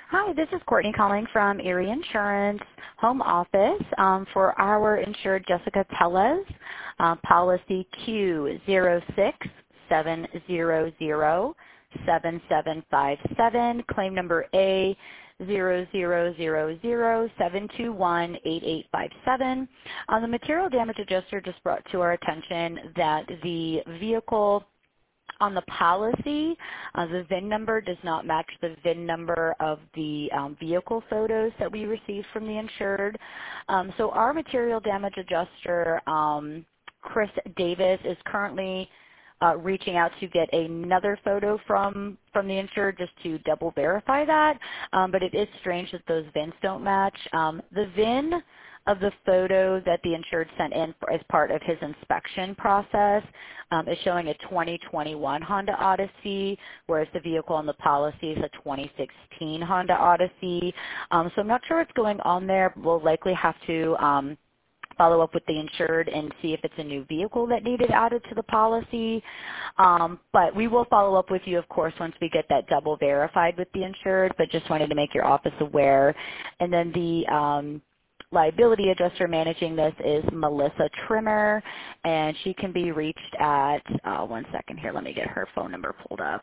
Hi, this is Courtney calling from Erie Insurance Home Office for our insured Jessica Tellez, policy Q067007757, claim number A 000072188857. The material damage adjuster just brought to our attention that the vehicle on the policy, the VIN number does not match the VIN number of the vehicle photos that we received from the insured. So our material damage adjuster, Chris Davis, is currently reaching out to get another photo from the insured just to double verify that. But it is strange that those VINs don't match. The VIN of the photo that the insured sent in as part of his inspection process is showing a 2021 Honda Odyssey, whereas the vehicle on the policy is a 2016 Honda Odyssey. So I'm not sure what's going on there. We'll likely have to follow up with the insured and see if it's a new vehicle that needed added to the policy. But we will follow up with you, of course, once we get that double verified with the insured, but just wanted to make your office aware. And then the liability adjuster managing this is Melissa Trimmer, and she can be reached at, one second here, let me get her phone number pulled up.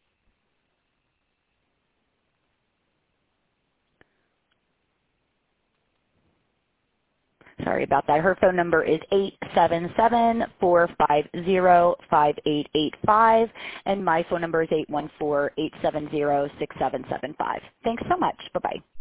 Sorry about that. Her phone number is 877-450-5885, and my phone number is 814-870-6775. Thanks so much. Bye-bye.